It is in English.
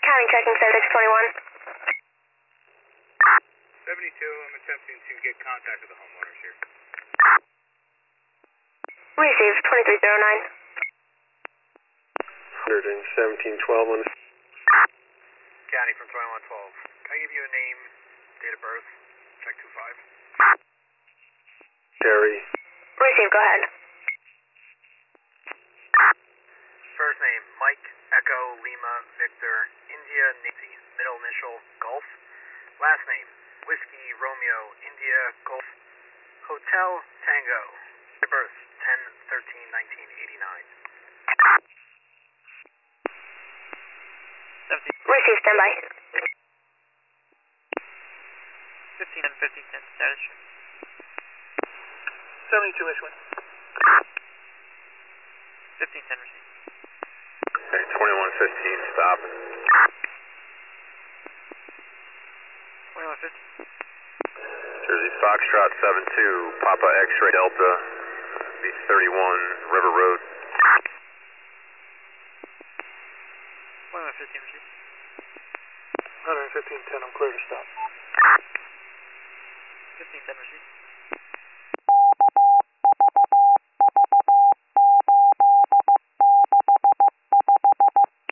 County checking 7621. 72, I'm attempting to get contact with the homeowners here. Received 2309. 11712 on County from 2112. Can I give you a name, date of birth, check 25? Terry. Received, go ahead. First name, Mike, Echo, Lima, Victor, India, Nancy, middle initial, Golf. Last name, Whiskey, Romeo, India, Golf, Hotel, Tango. Date of birth, 10/13/1989. Received, standby. 15 and 1510, status. 72 issuing. 1510 received. Okay, 2115, stop. 2150. Jersey Foxtrot 72, Papa X-Ray Delta, Beach 31, River Road. 2115 received. 11510, I'm clear to stop. 1510 received.